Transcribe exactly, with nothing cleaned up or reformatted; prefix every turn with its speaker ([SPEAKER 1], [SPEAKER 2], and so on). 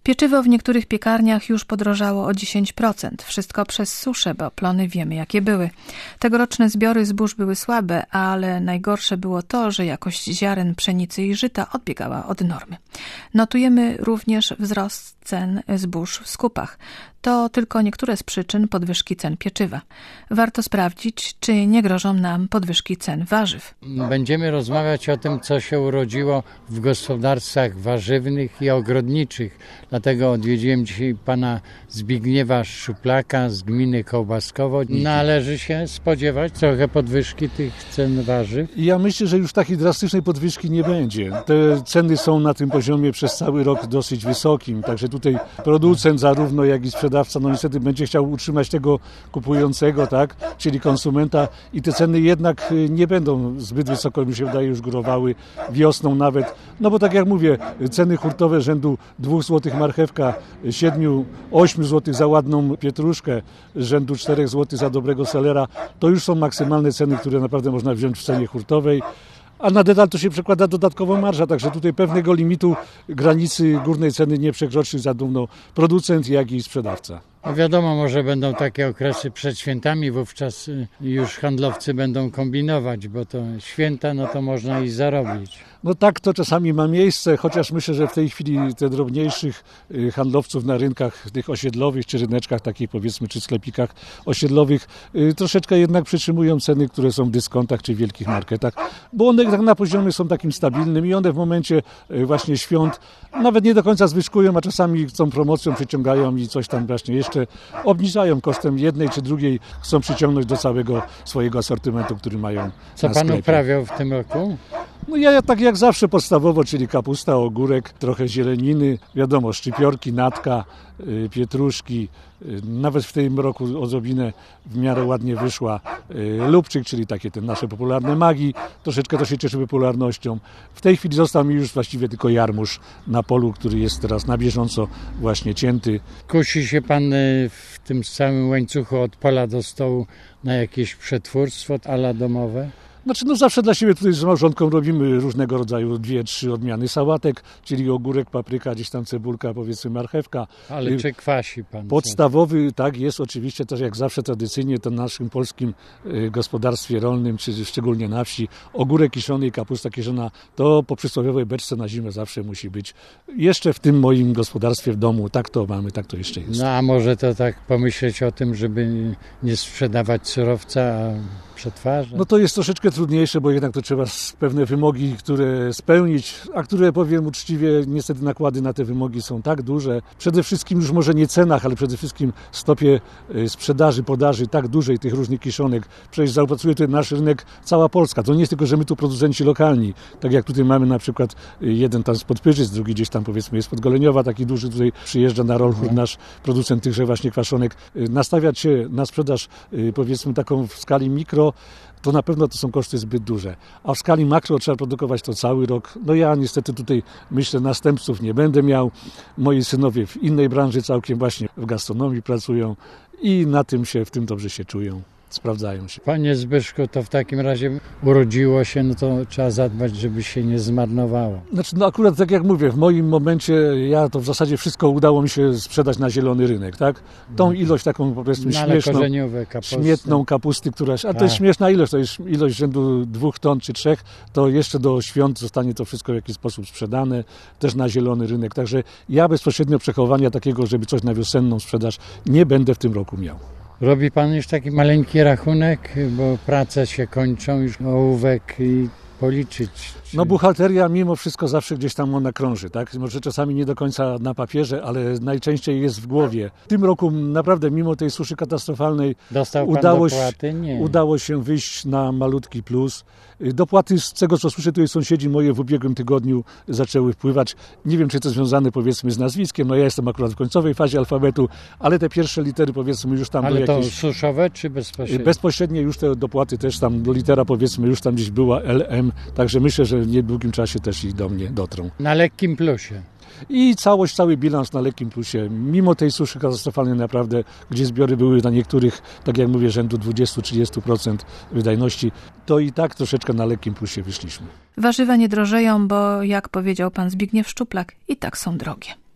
[SPEAKER 1] Pieczywo w niektórych piekarniach już podrożało o dziesięć procent. Wszystko przez suszę, bo plony wiemy jakie były. Tegoroczne zbiory zbóż były słabe, ale najgorsze było to, że jakość ziaren, pszenicy i żyta odbiegała od normy. Notujemy również wzrost cen zbóż w skupach. To tylko niektóre z przyczyn podwyżki cen pieczywa. Warto sprawdzić, czy nie grożą nam podwyżki cen warzyw.
[SPEAKER 2] Będziemy rozmawiać o tym, co się urodziło w gospodarstwach warzywnych i ogrodniczych. Dlatego odwiedziłem dzisiaj pana Zbigniewa Szczuplaka z gminy Kołbaskowo. Należy się spodziewać trochę podwyżki tych cen warzyw?
[SPEAKER 3] Ja myślę, że już takiej drastycznej podwyżki nie będzie. Te ceny są na tym poziomie przez cały rok dosyć wysokim, także tutaj producent zarówno jak i sprzedawca no niestety będzie chciał utrzymać tego kupującego, tak, czyli konsumenta i te ceny jednak nie będą zbyt wysoko, mi się wydaje, już górowały wiosną nawet, no bo tak jak mówię, ceny hurtowe rzędu dwóch złotych marchewka, siedmiu, ośmiu złotych za ładną pietruszkę, rzędu czterech złotych za dobrego selera, to już są maksymalne ceny, które naprawdę można wziąć w cenie hurtowej. A na detal to się przekłada dodatkowo marża, także tutaj pewnego limitu granicy górnej ceny nie przekroczy zarówno producent, jak i sprzedawca.
[SPEAKER 2] No wiadomo, może będą takie okresy przed świętami, wówczas już handlowcy będą kombinować, bo to święta, no to można i zarobić.
[SPEAKER 3] No tak to czasami ma miejsce, chociaż myślę, że w tej chwili te drobniejszych handlowców na rynkach tych osiedlowych, czy ryneczkach takich powiedzmy, czy sklepikach osiedlowych troszeczkę jednak przytrzymują ceny, które są w dyskontach, czy w wielkich marketach, bo one tak na poziomie są takim stabilnym i one w momencie właśnie świąt nawet nie do końca zwyżkują, a czasami chcą promocją, przyciągają i coś tam właśnie jeszcze obniżają kosztem jednej czy drugiej, chcą przyciągnąć do całego swojego asortymentu, który mają.
[SPEAKER 2] Co pan uprawiał w tym roku?
[SPEAKER 3] No ja, ja tak jak zawsze podstawowo, czyli kapusta, ogórek, trochę zieleniny, wiadomo, szczypiorki, natka, y, pietruszki, y, nawet w tym roku odrobinę w miarę ładnie wyszła y, lubczyk, czyli takie te nasze popularne magi, troszeczkę to się cieszy popularnością. W tej chwili został mi już właściwie tylko jarmuż na polu, który jest teraz na bieżąco właśnie cięty.
[SPEAKER 2] Kusi się pan y, w tym samym łańcuchu od pola do stołu na jakieś przetwórstwo ala domowe?
[SPEAKER 3] Znaczy, no zawsze dla siebie tutaj z małżonką robimy różnego rodzaju dwie, trzy odmiany sałatek, czyli ogórek, papryka, gdzieś tam cebulka, powiedzmy marchewka.
[SPEAKER 2] Ale czy kwasi pan?
[SPEAKER 3] Podstawowy, tak, jest oczywiście też jak zawsze tradycyjnie to w naszym polskim y, gospodarstwie rolnym, czy szczególnie na wsi, ogórek kiszony i kapusta kiszona, to po przysłowiowej beczce na zimę zawsze musi być. Jeszcze w tym moim gospodarstwie w domu, tak to mamy, tak to jeszcze jest.
[SPEAKER 2] No a może to tak pomyśleć o tym, żeby nie sprzedawać surowca, a przetwarzać?
[SPEAKER 3] No to jest troszeczkę trudniejsze, bo jednak to trzeba pewne wymogi, które spełnić, a które powiem uczciwie, niestety nakłady na te wymogi są tak duże. Przede wszystkim już może nie cenach, ale przede wszystkim stopie sprzedaży, podaży tak dużej tych różnych kiszonek. Przecież zaopracuje tutaj nasz rynek cała Polska. To nie jest tylko, że my tu producenci lokalni. Tak jak tutaj mamy na przykład jeden tam spod Pyrzyc, drugi gdzieś tam powiedzmy jest pod Goleniowa, taki duży tutaj przyjeżdża na Rolchur nasz producent tychże właśnie kwaszonek. Nastawiać się na sprzedaż powiedzmy taką w skali mikro, to na pewno to są koszty zbyt duże. A w skali makro trzeba produkować to cały rok. No ja niestety tutaj myślę następców nie będę miał. Moi synowie w innej branży całkiem właśnie w gastronomii pracują i na tym się, w tym dobrze się czują. Sprawdzają się.
[SPEAKER 2] Panie Zbyszku, to w takim razie urodziło się, no to trzeba zadbać, żeby się nie zmarnowało.
[SPEAKER 3] Znaczy, no akurat tak jak mówię, w moim momencie ja to w zasadzie wszystko udało mi się sprzedać na zielony rynek, tak? Tą ilość taką po prostu śmieszną, śmietną kapusty, która, a to jest śmieszna ilość, to jest ilość rzędu dwóch ton czy trzech, to jeszcze do świąt zostanie to wszystko w jakiś sposób sprzedane, też na zielony rynek. Także ja bezpośrednio przechowania takiego, żeby coś na wiosenną sprzedaż nie będę w tym roku miał.
[SPEAKER 2] Robi pan już taki maleńki rachunek, bo prace się kończą, już ołówek i policzyć. Czy...
[SPEAKER 3] No buchalteria mimo wszystko zawsze gdzieś tam ona krąży, tak? Może czasami nie do końca na papierze, ale najczęściej jest w głowie. W tym roku naprawdę mimo tej suszy katastrofalnej
[SPEAKER 2] Dostał pan
[SPEAKER 3] udało,
[SPEAKER 2] dopłaty? Nie.
[SPEAKER 3] udało się wyjść na malutki plus. Dopłaty z tego, co słyszę, tutaj sąsiedzi moje w ubiegłym tygodniu zaczęły wpływać. Nie wiem, czy to związane powiedzmy z nazwiskiem, no ja jestem akurat w końcowej fazie alfabetu, ale te pierwsze litery powiedzmy już tam...
[SPEAKER 2] Ale to
[SPEAKER 3] jakieś...
[SPEAKER 2] suszowe czy bezpośrednie?
[SPEAKER 3] Bezpośrednie już te dopłaty też tam, do litera powiedzmy już tam gdzieś była L M, także myślę, że w niedługim czasie też i do mnie dotrą.
[SPEAKER 2] Na lekkim plusie.
[SPEAKER 3] I całość, cały bilans na lekkim plusie. Mimo tej suszy katastrofalnej naprawdę, gdzie zbiory były na niektórych, tak jak mówię, rzędu dwadzieścia do trzydziestu procent wydajności, to i tak troszeczkę na lekkim plusie wyszliśmy.
[SPEAKER 1] Warzywa nie drożeją, bo jak powiedział pan Zbigniew Szczuplak, i tak są drogie.